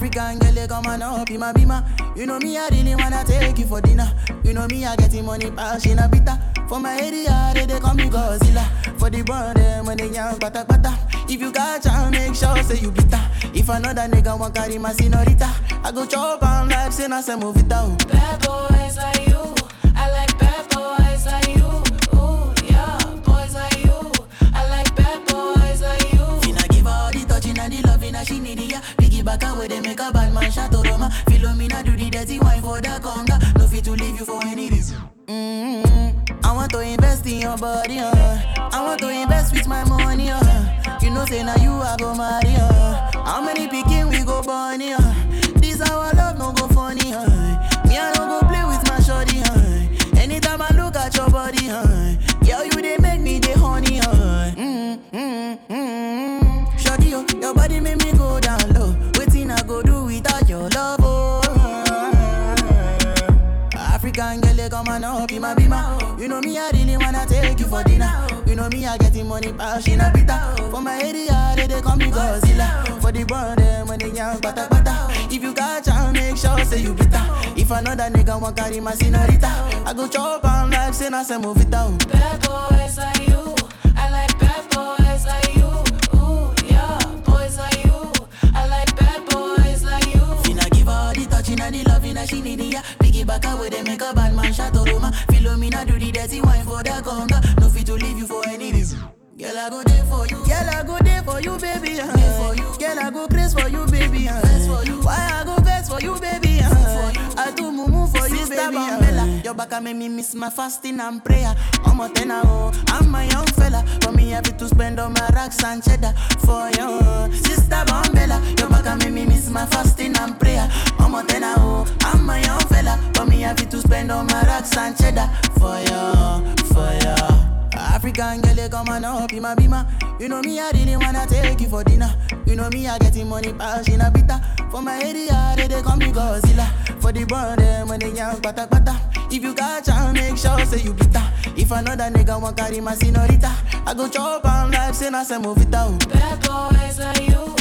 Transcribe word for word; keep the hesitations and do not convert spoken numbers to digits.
African girl, they come on up in my bima. You know me, I really wanna take you for dinner. You know me, I getting money, passion a bitter. For my area, they, they call me Godzilla. For the brand, them when they young, bata bata. If you got chance, make sure say you bitter. If another nigga want carry my senorita, I go chop on life, say na say move it out. Bad boys like you, I like bad boys like you. Ooh, yeah, boys like you, I like bad boys like you. Finna give her all the touching and the loving that she need, yeah. Piggy back away, they make a bad man shot to Roma. Philomena do the dirty wine for the conga. No fit to leave you for any reason. Mm-hmm. I want to invest in your body, uh. I want to invest with my money, uh. You know say now you I go marry, uh. How many picking we go born, uh. This our love no go funny, uh. Me I don't go play with my shorty, uh. Anytime I look at your body, uh. Girl you they make me the honey, uh. Mm-hmm, mm-hmm. Shorty, oh, your body make me go down low. Waiting I go do without your love, oh. African girl, they come on up in my bima. You know me, I really wanna take you for dinner. You know me, I getting money, passion a bitter. For my area, they, they call me Godzilla. For the brand, them when they young, bata bata. If you got chance, make sure say you bitter. If another nigga want carry my senorita, I go chop on life, say na say move it out. Bad boys like you, I like bad boys like you. Ooh, yeah, boys like you, I like bad boys like you. Finna give her all the touching and the loving that she need, yeah. Piggy back away, they make a bad man shot to Roma. Philomena do the dirty wine for the conga. No fit to leave you for any reason. Girl, I go there for you. Girl, I go there for you, baby. Uh. For you. Girl, I go crazy for you, baby. Uh. For you. Why I go best for you, baby? Uh. For you. I do mumu for you, Sister baby. Uh. Your back make me miss my fasting and prayer. I'm a tenor, oh. I'm my young fella. For me, happy to spend all my racks and cheddar for you, Sister Bambella. Your back make me miss my fasting and prayer. I'm a tenor, oh. I'm my young fella. For me, happy to spend all my racks and cheddar for you, for you. African girl, they come on up in my bima. You know me, I really wanna take you for dinner. You know me, I getting money, passion a bitter. For my area, they, they call me Godzilla. For the brand, them when they young, bata bata. If you got chance, make sure say you bitter. If another nigga want carry my senorita, I go chop on life, say na say move it out. Bad boys like you.